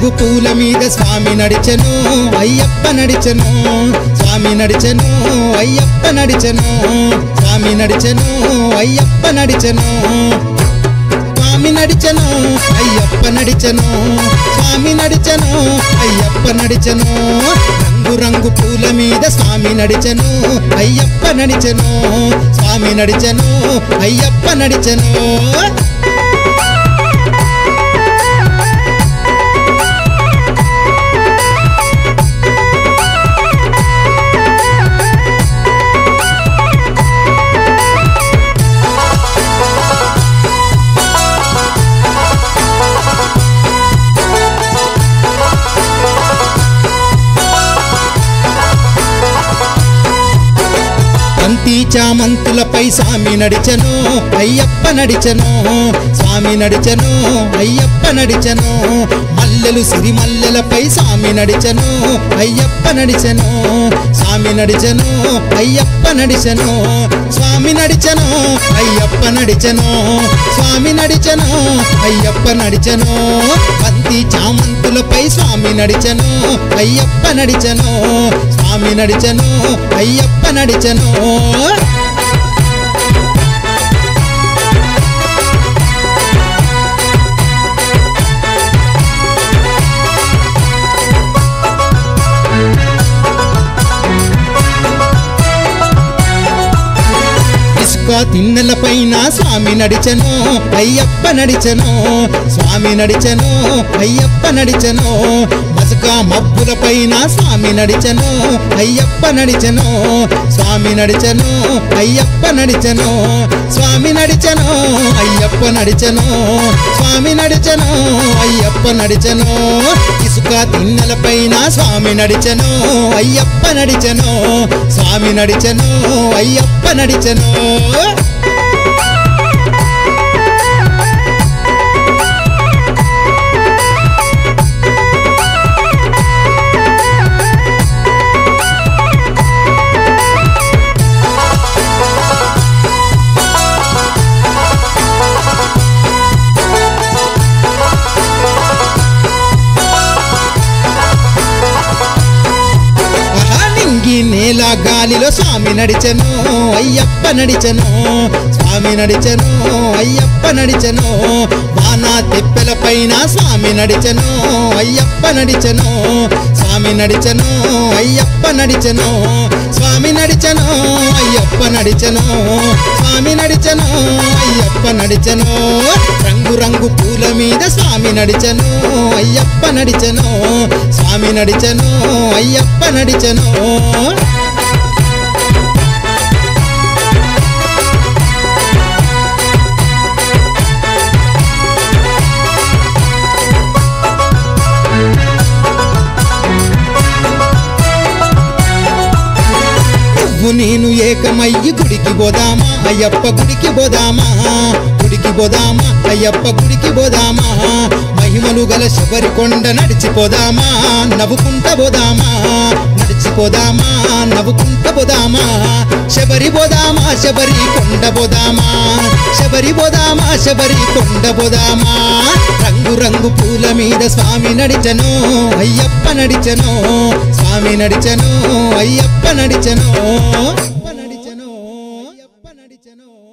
రంగు పూల మీద స్వామి నడిచెను అయ్యప్ప నడిచెను స్వామి నడిచెను అయ్యప్ప నడిచెను స్వామి నడిచెను అయ్యప్ప నడిచెను స్వామి నడిచెను అయ్యప్ప నడిచెను స్వామి నడిచెను అయ్యప్ప నడిచెను రంగు రంగు పూల మీద స్వామి నడిచెను అయ్యప్ప నడిచెను స్వామి నడిచెను అయ్యప్ప నడిచెను బంతి చామంతులపై స్వామి నడిచెను అయ్యప్ప నడిచెను స్వామి నడిచెను అయ్యప్ప నడిచెను మల్లెలు సిరిమల్లెలపై స్వామి నడిచెను అయ్యప్ప నడిచెను స్వామి నడిచెను అయ్యప్ప నడిచెను స్వామి నడిచెను అయ్యప్ప నడిచెను స్వామి నడిచెను అయ్యప్ప నడిచెను బంతి చామంతులపై స్వామి నడిచెను అయ్యప్ప నడిచెను స్వామి నడిచెను అయ్యప్ప నడిచెను తిన్నెల పైన స్వామి నడిచెను అయ్యప్ప నడిచెను స్వామి నడిచెను అయ్యప్ప నడిచెను మసక మబ్బుల పైన స్వామి నడిచెను అయ్యప్ప నడిచెను స్వామి నడిచెను అయ్యప్ప నడిచెను స్వామి నడిచెను అయ్యప్ప నడిచెను స్వామి నడిచెను అయ్యప్ప నడిచెను ఇసుక తిన్నెల పైన స్వామి నడిచెను అయ్యప్ప నడిచెను స్వామి నడిచెను అయ్యప్ప నడిచెను నేల గాలిలో స్వామి నడిచెను అయ్యప్ప నడిచెను స్వామి నడిచెను అయ్యప్ప నడిచెను వాన తెప్పెల పైన స్వామి నడిచెను అయ్యప్ప నడిచెను స్వామి నడిచెను అయ్యప్ప నడిచెను స్వామి నడిచెను అయ్యప్ప నడిచెను స్వామి నడిచెను అయ్యప్ప నడిచెను రంగు రంగు పూల మీద స్వామి నడిచెను అయ్యప్ప నడిచెను స్వామి నడిచెను అయ్యప్ప నడిచెను నేను ఏకమయ్యి గుడికి పోదామా అయ్యప్ప గుడికి పోదామా గుడికి పోదామా అయ్యప్ప గుడికి పోదామా మహిమలు గల శబరి కొండ నడిచిపోదామా నవ్వుకుంట పోదామా నడిచిపోదామా నవ్వుకుంట పోదామా శబరి పోదామా శబరి కొండ పోదామా శబరి పోదామా శబరి కొండ పోదామా రంగు రంగు పూల మీద స్వామి నడిచెను అయ్యప్ప నడిచెను స్వామి నడిచెను అయ్యప్ప నడిచెను అయ్యప్ప నడిచెను